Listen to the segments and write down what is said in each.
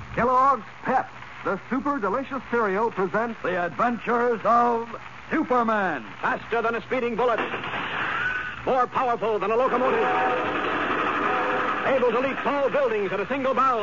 Kellogg's Pep, the super delicious cereal, presents The Adventures of Superman. Faster than a speeding bullet. More powerful than a locomotive. Able to leap tall buildings at a single bound.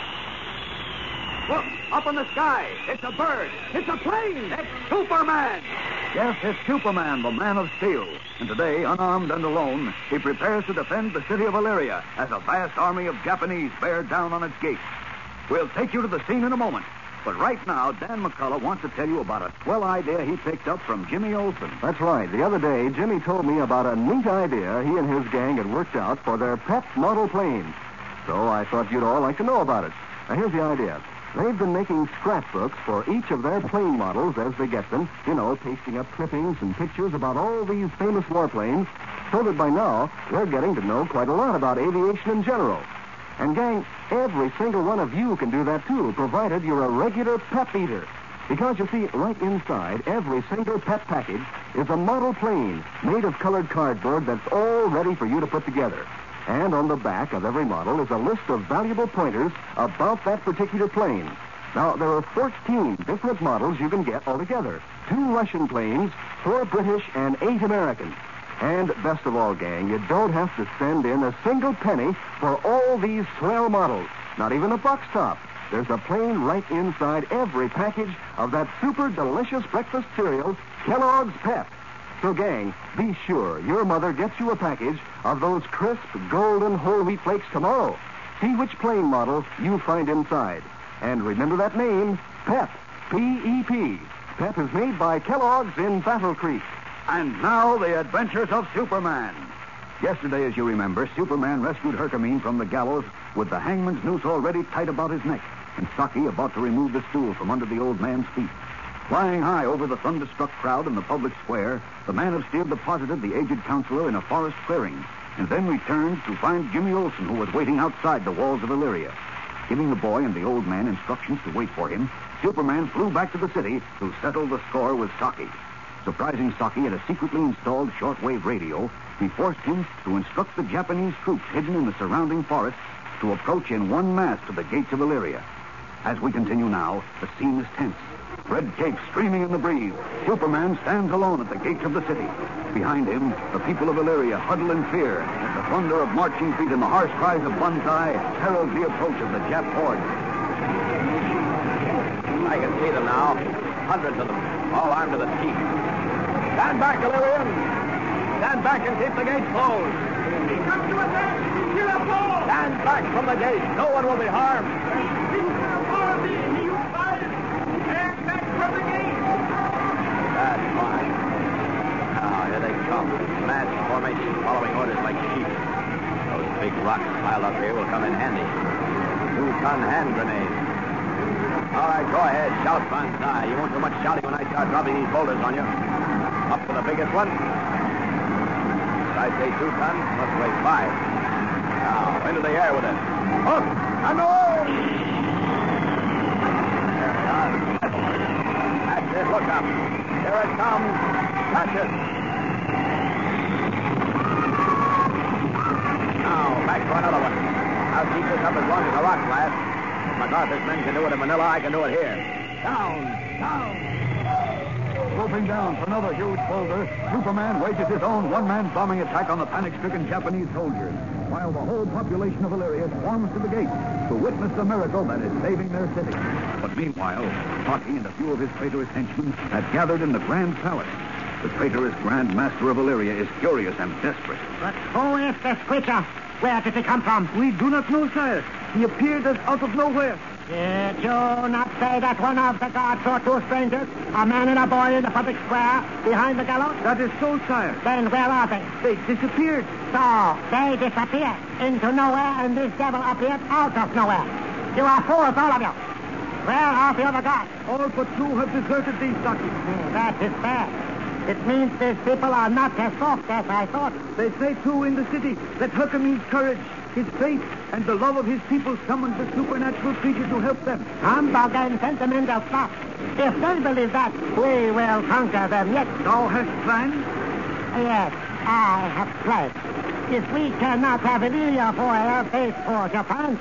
Look, up in the sky. It's a bird. It's a plane. It's Superman. Yes, it's Superman, the Man of Steel. And today, unarmed and alone, he prepares to defend the city of Illyria as a vast army of Japanese bear down on its gates. We'll take you to the scene in a moment. But right now, Dan McCullough wants to tell you about a swell idea he picked up from Jimmy Olsen. That's right. The other day, Jimmy told me about a neat idea he and his gang had worked out for their pet model plane. So I thought you'd all like to know about it. Now, here's the idea. They've been making scrapbooks for each of their plane models as they get them, pasting up clippings and pictures about all these famous warplanes, so that by now they're getting to know quite a lot about aviation in general. And, gang, every single one of you can do that, too, provided you're a regular Pep eater. Because, you see, right inside every single Pep package is a model plane made of colored cardboard that's all ready for you to put together. And on the back of every model is a list of valuable pointers about that particular plane. Now, there are 14 different models you can get altogether. 2 Russian planes, 4 British, and 8 American. And best of all, gang, you don't have to send in a single penny for all these swell models. Not even a box top. There's a plane right inside every package of that super delicious breakfast cereal, Kellogg's Pep. So, gang, be sure your mother gets you a package of those crisp, golden whole wheat flakes tomorrow. See which plane model you find inside. And remember that name, Pep, P-E-P. Pep is made by Kellogg's in Battle Creek. And now, the adventures of Superman. Yesterday, as you remember, Superman rescued Herkimer from the gallows with the hangman's noose already tight about his neck, and Saki about to remove the stool from under the old man's feet. Flying high over the thunderstruck crowd in the public square, the Man of Steel deposited the aged counselor in a forest clearing, and then returned to find Jimmy Olsen, who was waiting outside the walls of Illyria. Giving the boy and the old man instructions to wait for him, Superman flew back to the city to settle the score with Saki. Surprising Saki at a secretly installed shortwave radio, he forced him to instruct the Japanese troops hidden in the surrounding forest to approach in one mass to the gates of Illyria. As we continue now, the scene is tense. Red cape streaming in the breeze. Superman stands alone at the gates of the city. Behind him, the people of Illyria huddle in fear as the thunder of marching feet and the harsh cries of Banzai herald the approach of the Jap horde. I can see them now. Hundreds of them, all armed to the teeth. Stand back, Illyrians! Stand back and keep the gates closed. Stand back from the gate. No one will be harmed. That's fine. Now, here they come. Mass formation, following orders like sheep. Those big rocks piled up here will come in handy. 2-ton hand grenades. All right, go ahead. Shout, Banzai. You won't do much shouting when I start dropping these boulders on you. Up to the biggest one. I say 2 tons, must weigh 5. Now, into the air with it. Hook! And roll! There we are. That's it. Look up. Here it comes. Catch it. Now, back for another one. I'll keep this up as long as the rocks last. MacArthur's men can do it in Manila. I can do it here. Down! Down! Swooping down for another huge boulder, Superman wages his own one-man bombing attack on the panic-stricken Japanese soldiers, while the whole population of Illyria swarms to the gates to witness the miracle that is saving their city. But meanwhile, Saki and a few of his traitorous henchmen had gathered in the Grand Palace. The traitorous Grand Master of Illyria is furious and desperate. But who is this creature? Where did he come from? We do not know, sire. He appeared out of nowhere. Did you not say that one of the guards saw 2 strangers, a man and a boy in the public square behind the gallows? That is so, sire. Then where are they? They disappeared. So, they disappeared into nowhere and this devil appeared out of nowhere. You are fools, all of you. Where are the other guards? All but 2 have deserted these, Saki. That is bad. It means these people are not as soft as I thought. They say, too, in the city that Herkimer's courage, his faith, and the love of his people summoned the supernatural creature to help them. Humbug and sentimental stuff. If they believe that, we will conquer them yet. Thou hast plans? Yes, I have plans. If we cannot have Illyria for air base for Japan,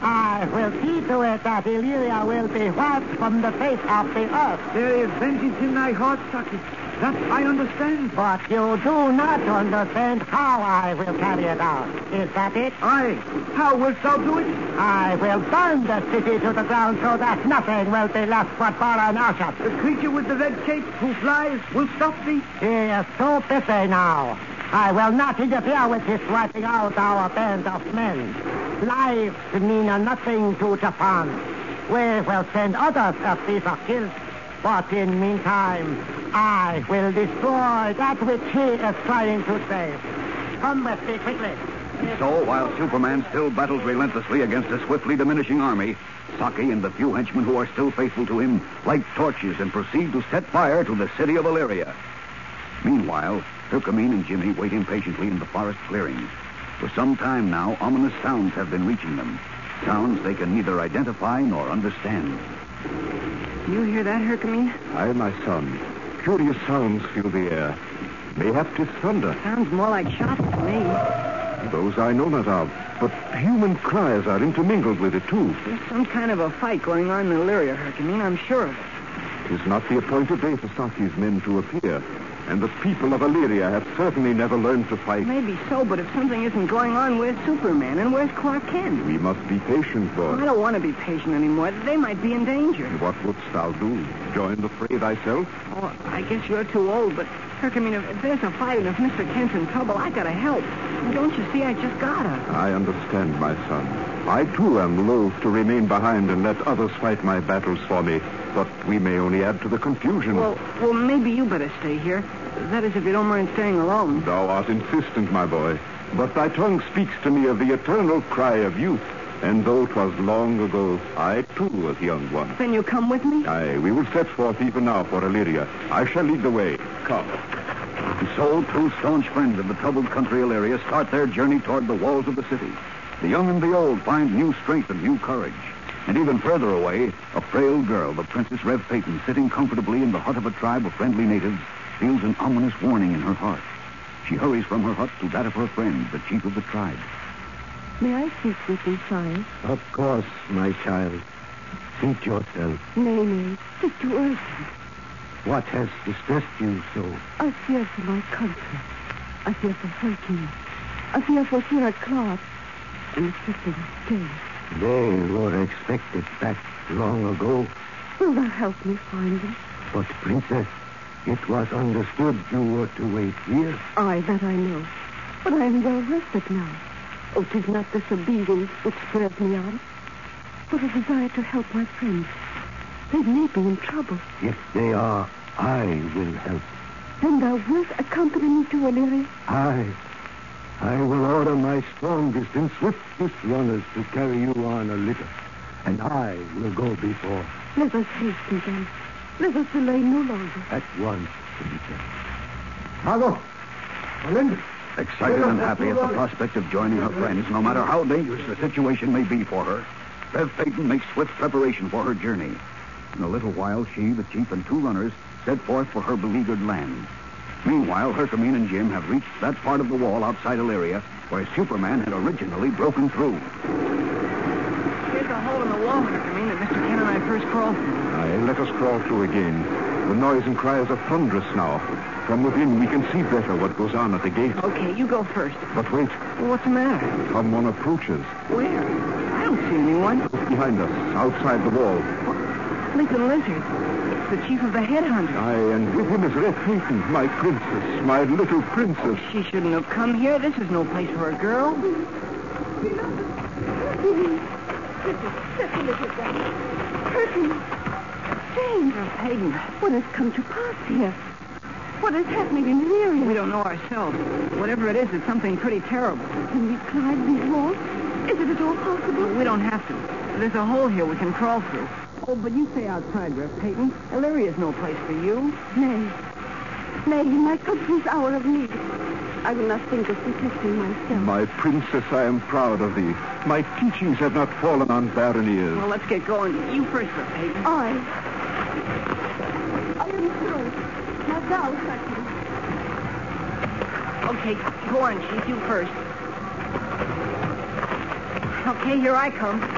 I will see to it that Illyria will be wiped from the face of the earth. There is vengeance in thy heart, Saki. That I understand. But you do not understand how I will carry it out. Is that it? Aye. How wilt thou do it? I will burn the city to the ground so that nothing will be left but foreign ashes. The creature with the red cape who flies will stop thee. He is too busy now. I will not interfere with his wiping out our band of men. Lives mean nothing to Japan. We will send others if these are killed. But in meantime, I will destroy that which he is trying to save. Come with me quickly. So, while Superman still battles relentlessly against a swiftly diminishing army, Saki and the few henchmen who are still faithful to him light torches and proceed to set fire to the city of Illyria. Meanwhile, Hercamine and Jimmy wait impatiently in the forest clearings. For some time now, ominous sounds have been reaching them. Sounds they can neither identify nor understand. You hear that, Hercamine? Aye, my son. Curious sounds fill the air. Mayhap 'tis thunder. Sounds more like shots to me. Those I know not of. But human cries are intermingled with it, too. There's some kind of a fight going on in Illyria, Hercamine. I'm sure of it. 'Tis not the appointed day for Saki's men to appear. And the people of Illyria have certainly never learned to fight. Maybe so, but if something isn't going on, where's Superman and where's Clark Kent? We must be patient, boy. I don't want to be patient anymore. They might be in danger. What wouldst thou do? Join the fray thyself? Oh, I guess you're too old, but Hercamine, if there's a fight and if Mr. Kent's in trouble, I gotta help. Don't you see? I just gotta. I understand, my son. I, too, am loath to remain behind and let others fight my battles for me. But we may only add to the confusion. Well, maybe you better stay here. That is, if you don't mind staying alone. Thou art insistent, my boy. But thy tongue speaks to me of the eternal cry of youth. And though 'twas long ago, I, too, was young once. Then you come with me? Aye, we will set forth even now for Illyria. I shall lead the way. Come. And so, two staunch friends of the troubled country Illyria start their journey toward the walls of the city. The young and the old find new strength and new courage. And even further away, a frail girl, the Princess Rev Peyton, sitting comfortably in the hut of a tribe of friendly natives, feels an ominous warning in her heart. She hurries from her hut to that of her friend, the chief of the tribe. May I speak with you, sire? Of course, my child. Seat yourself. Nay, it's too urgent. What has distressed you so? I fear for my country. I fear for Hercule. I fear for Sir Clark. And the sister of Jane. They were expected back long ago. Will thou help me find them? But, Princess, it was understood you were to wait here. Aye, that I know. But I am well rested now. Oh, 'tis not disobedience which spurs me on, but a desire to help my friends. They may be in trouble. If they are, I will help. Then thou wilt accompany me to Illyria? I will order my strongest and swiftest runners to carry you on a litter, and I will go before. Let us hasten then. Let us delay no longer. At once, Princess. Margot! Melinda! Excited and happy at the prospect of joining her friends, no matter how dangerous the situation may be for her, Rev Peyton makes swift preparation for her journey. In a little while, she, the chief, and two runners set forth for her beleaguered land. Meanwhile, Hercamine and Jim have reached that part of the wall outside Illyria where Superman had originally broken through. Here's a hole in the wall, Hercamine, that Mr. Kent and I first crawled through. Aye, let us crawl through again. The noise and cries are thunderous now. From within, we can see better what goes on at the gate. Okay, you go first. But wait, Well, what's the matter? someone approaches. Where? I don't see anyone. Behind us, outside the wall. Lincoln Lizard. It's the chief of the headhunters. Aye, and with him is Rev Peyton, my princess, my little princess. She shouldn't have come here. This is no place for a girl. Hercule! Jane! Hayden, What has come to pass here? What is happening in Illyria? we don't know ourselves. Whatever it is, it's something pretty terrible. Can we climb these walls? Is it at all possible? We don't have to. There's a hole here we can crawl through. Oh, but you stay outside, Rev Peyton. Illyria's no place for you. Nay. Nay, in my country's hour of need, I will not think of protecting myself. My princess, I am proud of thee. My teachings have not fallen on barren ears. Well, let's get going. You first, Rev Peyton. I am through. Now thou, Hercule. Okay, go on, Chief. You first. Okay, here I come.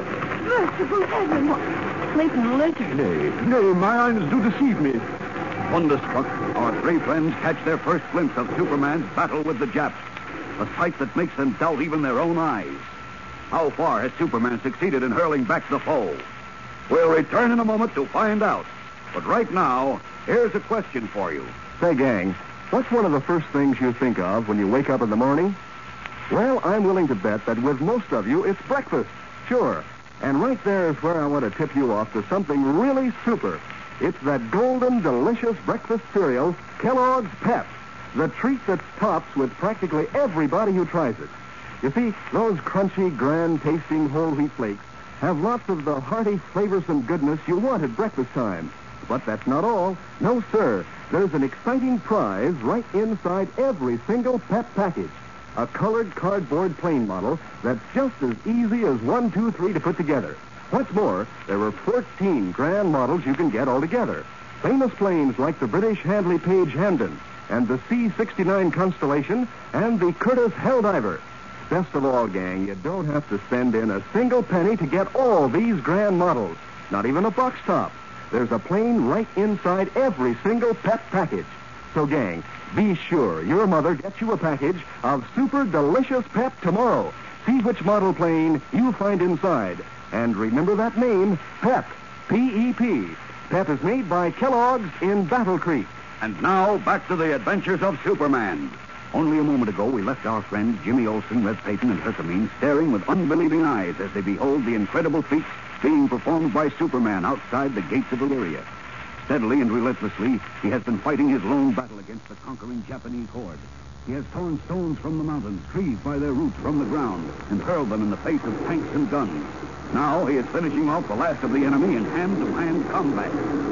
Merciful heaven. Sleeping lizard. Nay, my eyes do deceive me. Wonderstruck, our three friends catch their first glimpse of Superman's battle with the Japs, a sight that makes them doubt even their own eyes. How far has Superman succeeded in hurling back the foe? We'll return in a moment to find out. But right now, here's a question for you. Say, gang, what's one of the first things you think of when you wake up in the morning? Well, I'm willing to bet that with most of you, it's breakfast. Sure. And right there is where I want to tip you off to something really super. It's that golden, delicious breakfast cereal, Kellogg's Pep. The treat that tops with practically everybody who tries it. You see, those crunchy, grand-tasting whole wheat flakes have lots of the hearty, flavorsome goodness you want at breakfast time. But that's not all. No, sir. There's an exciting prize right inside every single Pep package. A colored cardboard plane model that's just as easy as 1, 2, 3 to put together. What's more, there are 14 grand models you can get altogether. Famous planes like the British Handley Page Hamden and the C-69 Constellation and the Curtiss Helldiver. Best of all, gang, you don't have to send in a single penny to get all these grand models. Not even a box top. There's a plane right inside every single Pep package. So, gang, be sure your mother gets you a package of super delicious Pep tomorrow. See which model plane you find inside. And remember that name, Pep. P-E-P. Pep is made by Kellogg's in Battle Creek. And now, back to the adventures of Superman. Only a moment ago, we left our friends Jimmy Olsen, Red Peyton, and Herkimer staring with unbelieving eyes as they behold the incredible feats being performed by Superman outside the gates of Illyria. Steadily and relentlessly, he has been fighting his lone battle against the conquering Japanese horde. He has torn stones from the mountains, trees by their roots from the ground, and hurled them in the face of tanks and guns. Now he is finishing off the last of the enemy in hand-to-hand combat.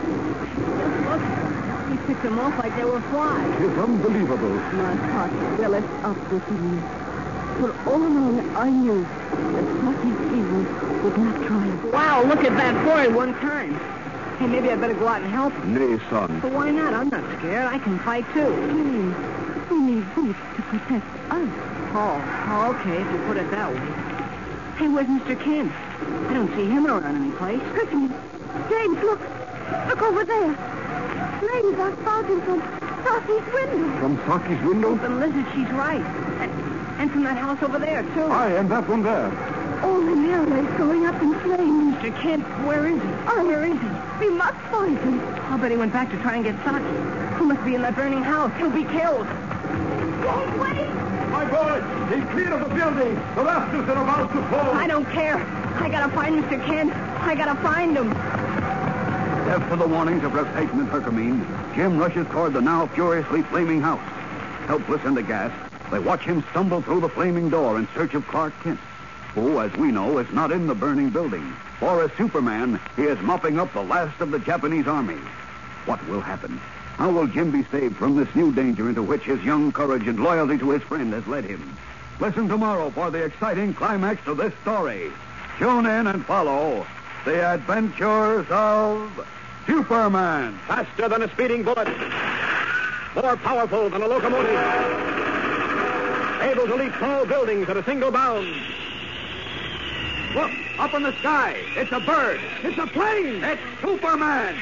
Look, he picked them off like they were flies. It's unbelievable. My heart swelleth up within me. For all along, I knew that Smoky's evil would not triumph. Wow, look at that boy one time. Hey, maybe I better go out and help him. Nay, son. But why not? I'm not scared. I can fight, too. We need boots to protect us. Oh, okay, if you put it that way. Hey, where's Mr. Kent? I don't see him around any place. Hercules, James, look. Look over there. Flames are spouting from Saki's window. From Saki's window? The lizard, she's right. And from that house over there, too. Aye, and that one there. All the airways going up in flames. Mr. Kent, where is he? Where is he? We must find him. I'll bet he went back to try and get Saki. He must be in that burning house. He'll be killed. Don't wait. My boy, he's clear of the building. The rafters are about to fall. I don't care. I gotta find Mr. Kent. I gotta find him. Deaf to the warnings of Red Peyton and Herkimer, Jim rushes toward the now furiously flaming house. Helpless and aghast, they watch him stumble through the flaming door in search of Clark Kent, who, as we know, is not in the burning building. For as Superman, he is mopping up the last of the Japanese army. What will happen? How will Jim be saved from this new danger into which his young courage and loyalty to his friend has led him? Listen tomorrow for the exciting climax of this story. Tune in and follow The Adventures of Superman. Faster than a speeding bullet. More powerful than a locomotive. Able to leap tall buildings at a single bound. Look, up in the sky. It's a bird. It's a plane. It's Superman.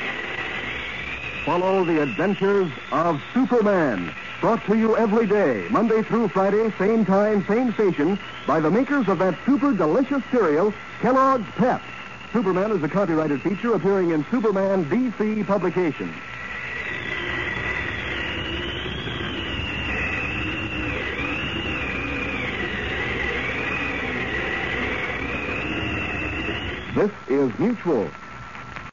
Follow the adventures of Superman. Brought to you every day, Monday through Friday, same time, same station, by the makers of that super delicious cereal, Kellogg's Pep. Superman is a copyrighted feature appearing in Superman DC publications. This is Mutual,